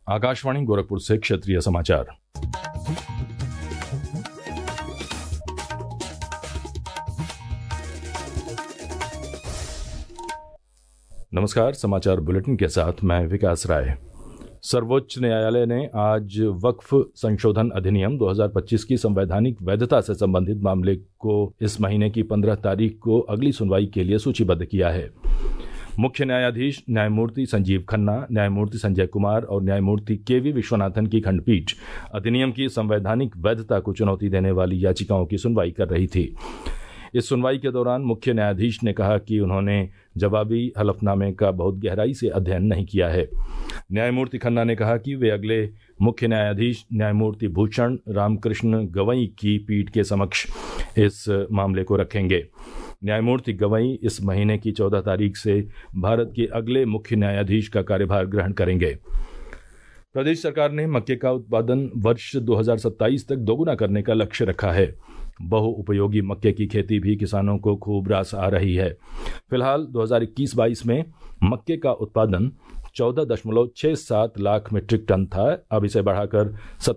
आकाशवाणी गोरखपुर से क्षेत्रीय समाचार। नमस्कार, समाचार बुलेटिन के साथ मैं विकास राय। सर्वोच्च न्यायालय ने आज वक्फ संशोधन अधिनियम 2025 की संवैधानिक वैधता से संबंधित मामले को इस महीने की 15 तारीख को अगली सुनवाई के लिए सूचीबद्ध किया है। मुख्य न्यायाधीश न्यायमूर्ति संजीव खन्ना, न्यायमूर्ति संजय कुमार और न्यायमूर्ति के.वी. विश्वनाथन की खंडपीठ अधिनियम की संवैधानिक वैधता को चुनौती देने वाली याचिकाओं की सुनवाई कर रही थी। इस सुनवाई के दौरान मुख्य न्यायाधीश ने कहा कि उन्होंने जवाबी हलफनामे का बहुत गहराई से अध्ययन नहीं किया है। न्यायमूर्ति खन्ना ने कहा कि वे अगले मुख्य न्यायाधीश न्यायमूर्ति भूषण रामकृष्ण गवई की पीठ के समक्ष इस मामले को रखेंगे। न्यायमूर्ति गवई इस महीने की 14 तारीख से भारत के अगले मुख्य न्यायाधीश का कार्यभार ग्रहण करेंगे। प्रदेश सरकार ने मक्के का उत्पादन वर्ष 2027 तक दोगुना करने का लक्ष्य रखा है। बहुउपयोगी मक्के की खेती भी किसानों को खूब रास आ रही है। फिलहाल 2021-22 में मक्के का उत्पादन 14.67 लाख मीट्रिक टन था। अब इसे बढ़ाकर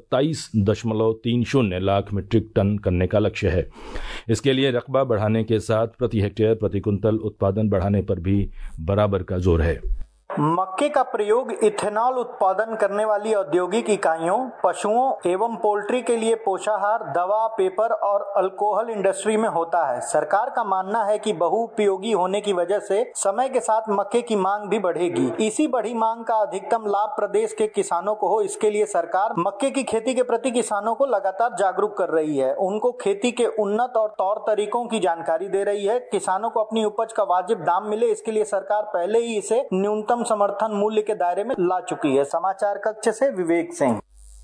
27.30 लाख मीट्रिक टन करने का लक्ष्य है। इसके लिए रकबा बढ़ाने के साथ प्रति हेक्टेयर प्रति कुंतल उत्पादन बढ़ाने पर भी बराबर का जोर है। मक्के का प्रयोग इथेनॉल उत्पादन करने वाली औद्योगिक इकाइयों, पशुओं एवं पोल्ट्री के लिए पोषाहार, दवा, पेपर और अल्कोहल इंडस्ट्री में होता है। सरकार का मानना है कि बहुउपयोगी होने की वजह से समय के साथ मक्के की मांग भी बढ़ेगी। इसी बढ़ी मांग का अधिकतम लाभ प्रदेश के किसानों को हो, इसके लिए सरकार मक्के की खेती के प्रति किसानों को लगातार जागरूक कर रही है। उनको खेती के उन्नत और तौर तरीकों की जानकारी दे रही है। किसानों को अपनी उपज का वाजिब दाम मिले, इसके लिए सरकार पहले ही इसे न्यूनतम समर्थन मूल्य के दायरे में ला चुकी है। समाचार कक्ष से विवेक सिंह।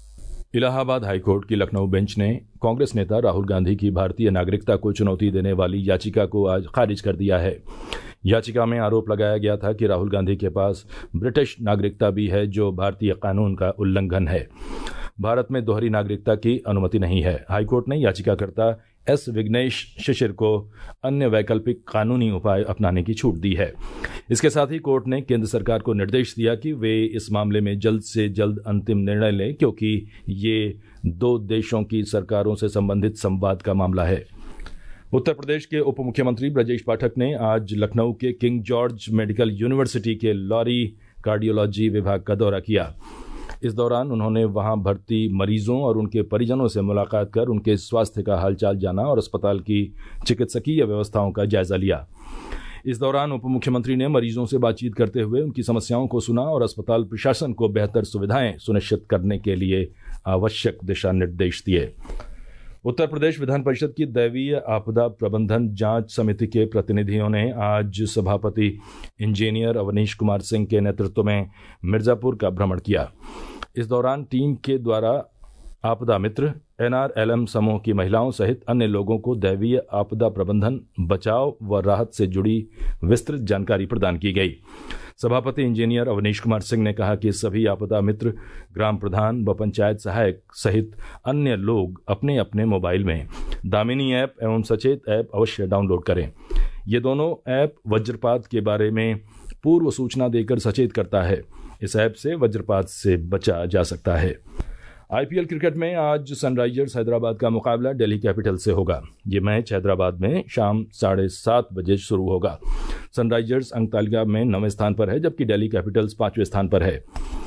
इलाहाबाद हाईकोर्ट की लखनऊ बेंच ने कांग्रेस नेता राहुल गांधी की भारतीय नागरिकता को चुनौती देने वाली याचिका को आज खारिज कर दिया है। याचिका में आरोप लगाया गया था कि राहुल गांधी के पास ब्रिटिश नागरिकता भी है, जो भारतीय कानून का उल्लंघन है। भारत में दोहरी नागरिकता की अनुमति नहीं है। हाईकोर्ट ने याचिकाकर्ता एस विघ्नेश शिशिर को अन्य वैकल्पिक कानूनी उपाय अपनाने की छूट दी है। इसके साथ ही कोर्ट ने केंद्र सरकार को निर्देश दिया कि वे इस मामले में जल्द से जल्द अंतिम निर्णय लें, क्योंकि ये दो देशों की सरकारों से संबंधित संवाद का मामला है। उत्तर प्रदेश के उप मुख्यमंत्री ब्रजेश पाठक ने आज लखनऊ के किंग जॉर्ज मेडिकल यूनिवर्सिटी के लॉरी कार्डियोलॉजी विभाग का दौरा किया। इस दौरान उन्होंने वहां भर्ती मरीजों और उनके परिजनों से मुलाकात कर उनके स्वास्थ्य का हालचाल जाना और अस्पताल की चिकित्सकीय व्यवस्थाओं का जायजा लिया। इस दौरान उप मुख्यमंत्री ने मरीजों से बातचीत करते हुए उनकी समस्याओं को सुना और अस्पताल प्रशासन को बेहतर सुविधाएं सुनिश्चित करने के लिए आवश्यक दिशा निर्देश दिए। उत्तर प्रदेश विधान परिषद की दैवीय आपदा प्रबंधन जांच समिति के प्रतिनिधियों ने आज सभापति इंजीनियर अवनीश कुमार सिंह के नेतृत्व में मिर्जापुर का भ्रमण किया। इस दौरान टीम के द्वारा आपदा मित्र, NRLM समूह की महिलाओं सहित अन्य लोगों को दैवीय आपदा प्रबंधन, बचाव व राहत से जुड़ी विस्तृत जानकारी प्रदान की गई। सभापति इंजीनियर अवनीश कुमार सिंह ने कहा कि सभी आपदा मित्र, ग्राम प्रधान व पंचायत सहायक सहित अन्य लोग अपने अपने मोबाइल में दामिनी ऐप एवं सचेत ऐप अवश्य डाउनलोड करें। ये दोनों ऐप वज्रपात के बारे में पूर्व सूचना देकर सचेत करता है। इस ऐप से वज्रपात से बचा जा सकता है। IPL क्रिकेट में आज सनराइजर्स हैदराबाद का मुकाबला दिल्ली कैपिटल से होगा। ये मैच हैदराबाद में शाम 7:30 बजे शुरू होगा। सनराइजर्स अंक तालिका में 9वें स्थान पर है, जबकि दिल्ली कैपिटल्स 5वें स्थान पर है।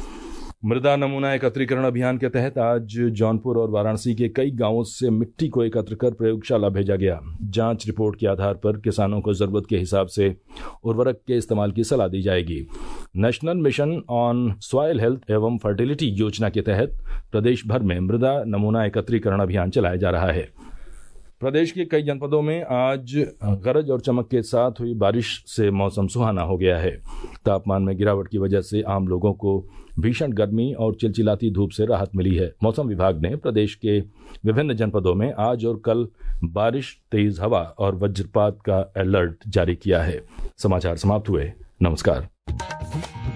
मृदा नमूना एकत्रीकरण अभियान के तहत आज जौनपुर और वाराणसी के कई गांवों से मिट्टी को एकत्र कर प्रयोगशाला भेजा गया। जांच रिपोर्ट के आधार पर किसानों को जरूरत के हिसाब से उर्वरक के इस्तेमाल की सलाह दी जाएगी। National mission on soil health एवं फर्टिलिटी योजना के तहत प्रदेश भर में मृदा नमूना एकत्रीकरण अभियान चलाया जा रहा है। प्रदेश के कई जनपदों में आज गरज और चमक के साथ हुई बारिश से मौसम सुहाना हो गया है। तापमान में गिरावट की वजह से आम लोगों को भीषण गर्मी और चिलचिलाती धूप से राहत मिली है। मौसम विभाग ने प्रदेश के विभिन्न जनपदों में आज और कल बारिश, तेज हवा और वज्रपात का अलर्ट जारी किया है। समाचार समाप्त हुए। नमस्कार।